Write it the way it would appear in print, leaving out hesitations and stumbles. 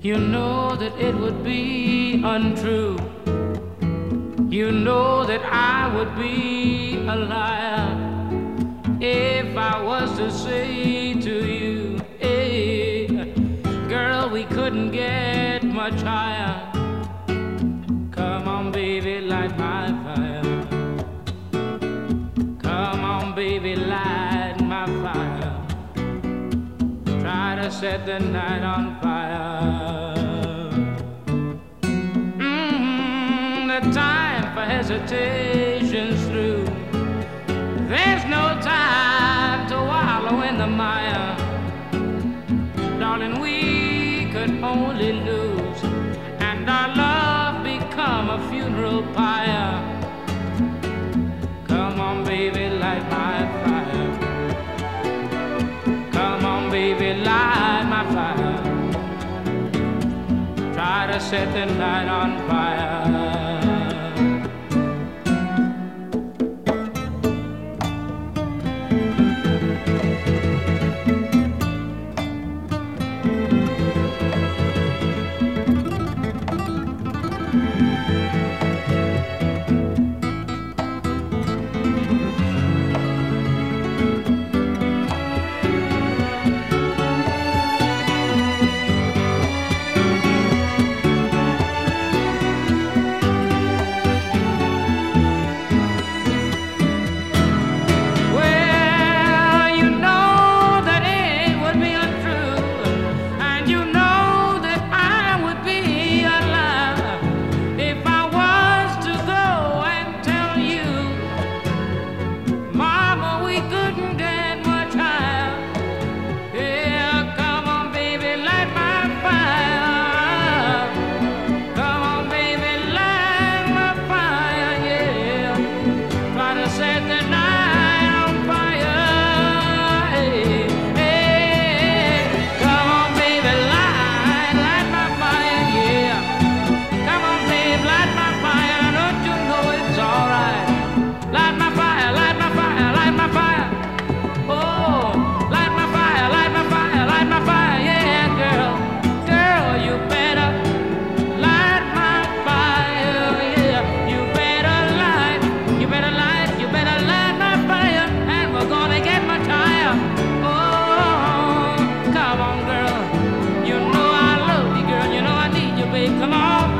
You know that it would be untrue. You know that I would be a liar if I was to say to you, hey, girl, we couldn't get much higher. Come on, baby, light my fire. Come on, baby, light my fire. Try to set the night on fire. The time for hesitation's through. There's no time to wallow in the mire. Darling, we could only lose, and our love become a funeral pyre. Come on, baby, light my fire. Come on, baby, light my fire. Try to set the night on fire. Come on,